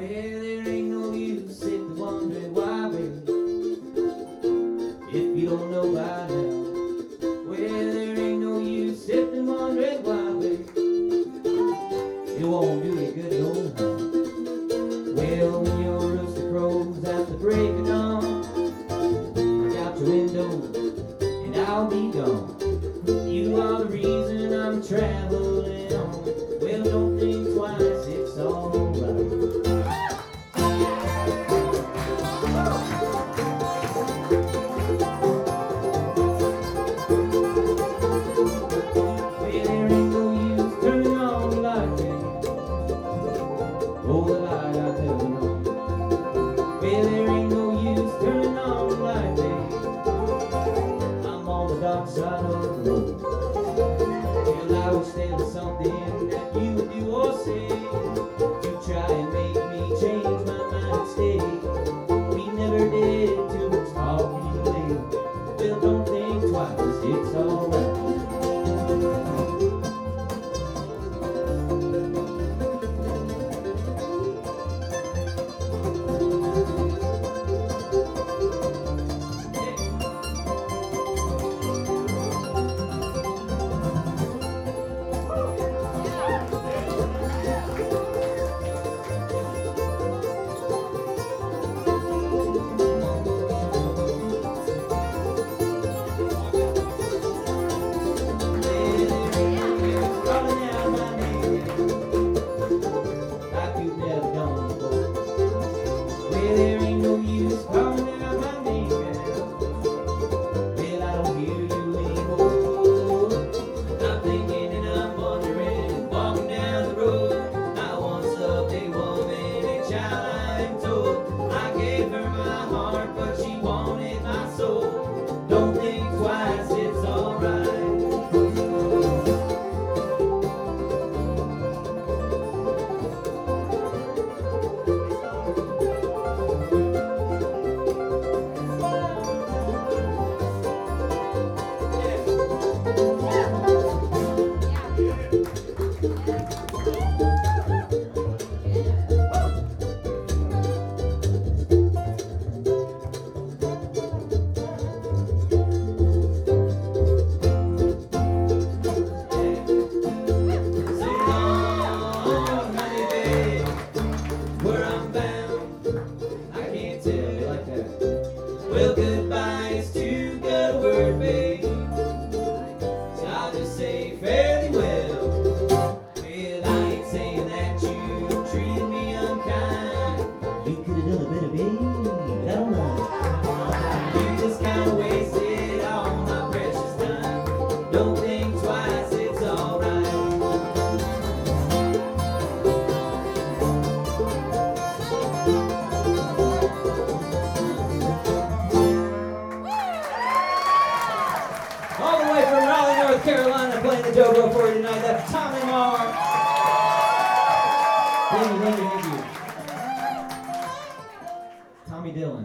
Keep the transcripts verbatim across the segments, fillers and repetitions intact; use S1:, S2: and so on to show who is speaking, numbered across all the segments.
S1: Well, there ain't no use sitting wondering why, baby, if you don't know by now. Well, there ain't no use sitting wondering why, baby, it won't do you good no harm. Well, when your rooster crows at the break of dawn, look out your window and I'll be gone. You are the reason I'm traveling on. Well, don't think twice, it's alright. Something that you would do or say to try and make me change my mind and stay. We never did too much talking late. Well, don't think twice, it's alright. Well, goodbye is too good a word, babe, so I'll just say fairly well. Well, I ain't saying that you treated me unkind. You could have done a better, babe. I don't know. You just kind of wasted all my precious time. Don't think twice, it's alright. All the way from Raleigh, North Carolina, playing the dobro for you tonight. That's Tommy Marr. Thank you, thank you, thank you. Tommy Dillon.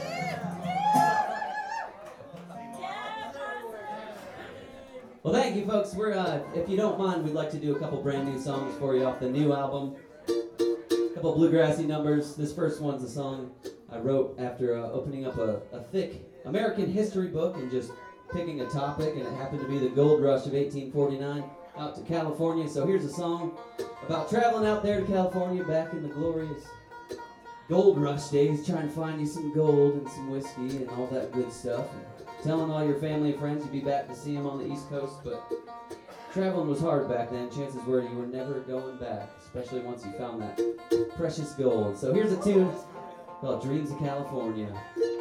S1: Well, thank you, folks. We're, uh, if you don't mind, we'd like to do a couple brand new songs for you off the new album. A couple bluegrassy numbers. This first one's a song I wrote after uh, opening up a, a thick American history book and just picking a topic, and it happened to be the gold rush of eighteen forty-nine out to California. So here's a song about traveling out there to California back in the glorious gold rush days, trying to find you some gold and some whiskey and all that good stuff, and telling all your family and friends you'd be back to see them on the East Coast. But traveling was hard back then. Chances were you were never going back, especially once you found that precious gold. So here's a tune called Dreams of California.